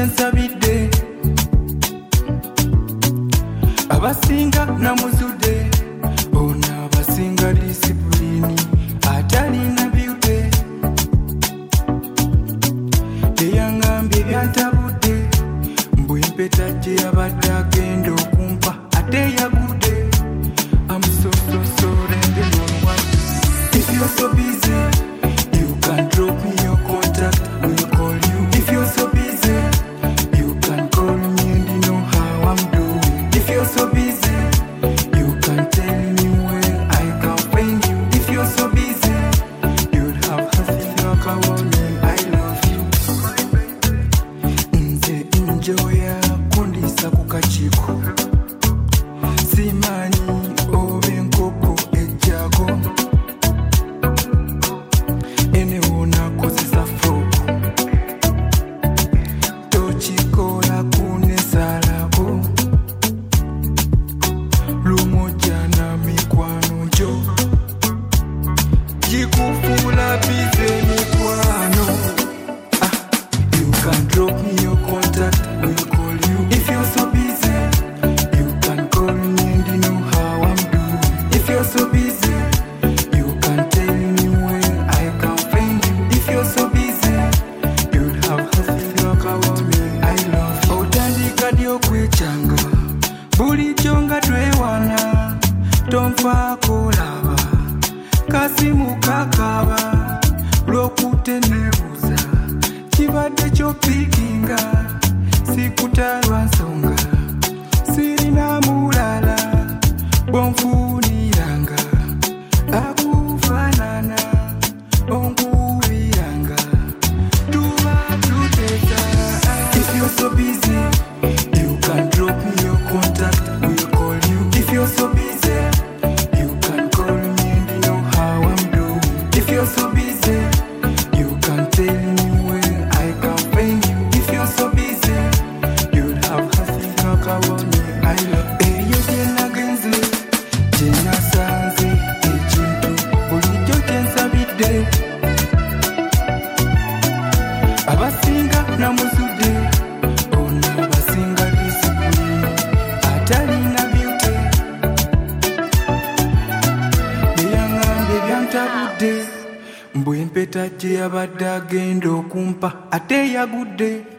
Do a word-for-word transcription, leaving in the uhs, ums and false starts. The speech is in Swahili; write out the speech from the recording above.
kyensabidde abasinga namuzude ona abasinga disipulini atalina beauty eyangambye byantabudde mbu empeta gye yabadde agenda okumpa ate yagudde. I'm so so sorry and you know what. If you're so busy, you can drop me your contact, we'll call you. If you're so busy, you can call me and you know how I'm doing. If you're so busy, you can tell me where I can find you. If you're so busy, you'd have nothing to talk about me. I love you. Nze enjoy ya kundisa kukachiko simani obe nkoko ejjago eneona kozesa foko tochikola kunesalako lumoja na mikwano njo jikufula bize mikwano. Ah, you can drop me your contact, we'll call you. If you're so busy, you can call me and you know how I'm doing. If you're so busy, you can tell me where I can find you. If you're so busy, you'd have nothing to talk about me. I love you. Otandika dio kwechanga bulijjo nga twewana tonfaako laba kasimu kakaba lw'okutenebuuza kibadde ky'opiikinga sikutalwa nsonga sirina mulala bw'onfuniranga akufaanana onkubiranga tuba tuteta. If you're so busy, you can drop me your contact, we'll call you. If you're so busy, you can call me and you know how I'm doing. If you're so busy, you can tell me where I can find you. If you're so busy, you'd have nothing to talk about me. I love you. Eyo gye nagenze gye nasanze ekintu bulijjo kyensabidde abasinga namuzudde ona abasinga disipulini atalina beauty eyangambye byantabudde mbu empeta gye yabadde agenda okumpa ate yagudde.